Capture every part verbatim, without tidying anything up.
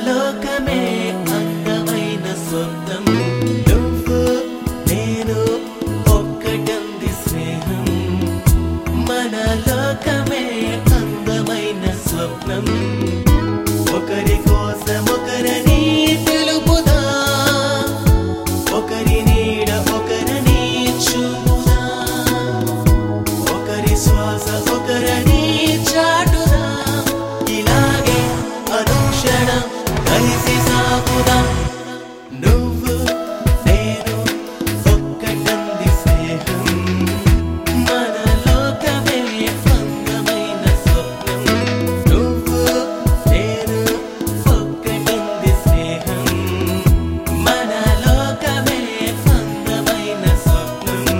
లోకమే అందమైన స్వప్నం నువ్వు నేను ఒక్కటంది స్నేహం మన లోకమే అందమైన స్వప్నం ఒకరి కోసం ఒకరని తెలుపుదా ఒకరి నీడ ఒకరని చూపుదా ఒకరి శ్వాస ఒకరని చాటుదా ఇలాగే అనుక్షణం కలిసి సాగుదా నువ్వు నేను ఒక్కటంది స్నేహం మన లోకమే అందమైన స్వప్నం నువ్వు నేను ఒక్కటంది స్నేహం మన లోకమే అందమైన స్వప్నం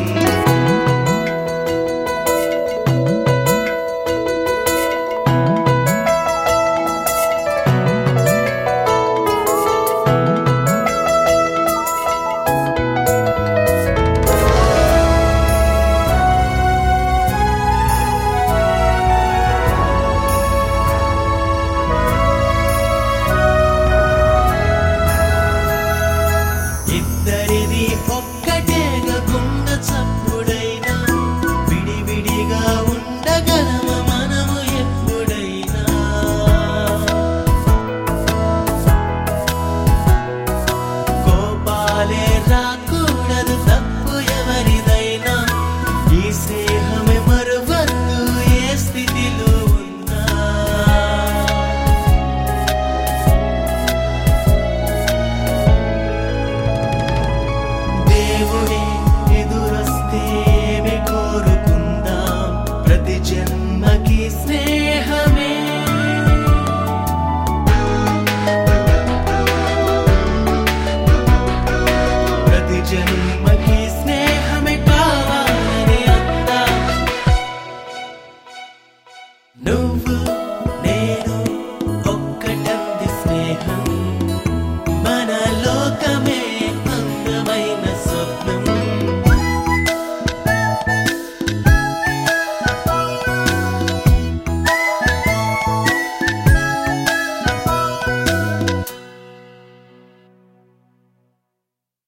ఇద్దరిది ఒక్కటేగా గుండె చప్పుడైనా విడివిడిగా ఉండగలమ మనము ఎప్పుడైనా కోపాలే రాకూడదు తప్పు ఎవరిదైనా ఈ స్నేహమే మరువద్దు ఏ స్థితిలో ఉన్నా దేవుడే ఎదురొస్తే కోరుకుందాం ప్రతి జన్మకి స్నేహమే ప్రతి జన్మకి స్నేహమే కావాలని అందా నువ్వు నేను ఒక్కటంది స్నేహం